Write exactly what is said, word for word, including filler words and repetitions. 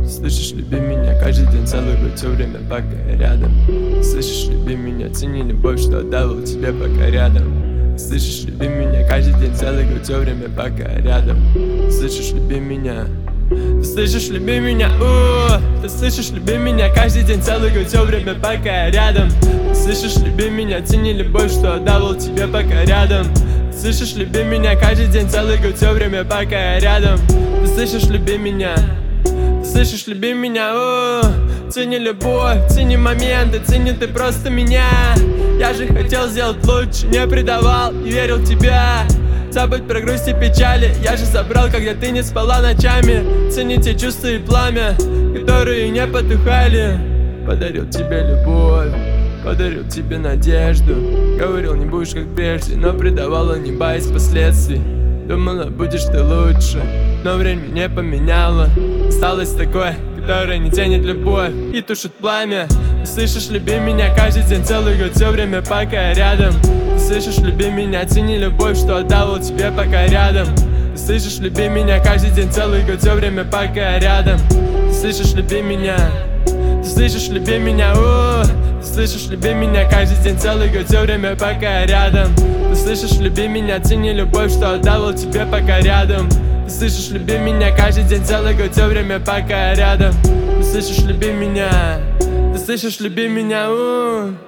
Слышишь, люби меня каждый день, целый год, все время, пока я рядом. Слышишь, люби меня, цени любовь, что отдавал тебе, пока рядом. Слышишь, люби меня каждый день, целый год, все время, пока я рядом. Слышишь, люби меня. Ты слышишь, люби меня, у Ты слышишь, люби меня каждый день, целый год, все время, пока я рядом. Ты слышишь, люби меня, цени любовь, что отдавал тебе, пока рядом. Ты слышишь, люби меня каждый день, целый год, все время, пока я рядом. Ты слышишь, люби меня. Ты слышишь, люби меня, у Цени любовь, цени моменты, цени ты просто меня. Я же хотел сделать лучше, не предавал и верил в тебя. Забудь про грусть и печали, я же забрал, когда ты не спала ночами. Цени те чувства и пламя, которые не потухали. Подарил тебе любовь, подарил тебе надежду. Говорил, не будешь как прежде, но предавала, не боясь последствий. Думала, будешь ты лучше, но время не поменяло. Осталась такой, которая не тянет любовь и тушит пламя. Ты слышишь, люби меня каждый день, целый год, все время, пока я рядом. Ты слышишь, люби меня, цени любовь, что отдавал тебе, пока рядом. Ты слышишь, люби меня каждый день, целый год, все время, пока я рядом. Ты слышишь, люби меня. Ты слышишь, люби меня, у Ты слышишь, люби меня каждый день, целый год, все время, пока я рядом. Ты слышишь, люби меня, цени любовь, что отдавал тебе, пока рядом. Ты слышишь, люби меня каждый день, целый год, все время, пока я рядом. Ты слышишь, люби меня. Ты слышишь, люби меня, у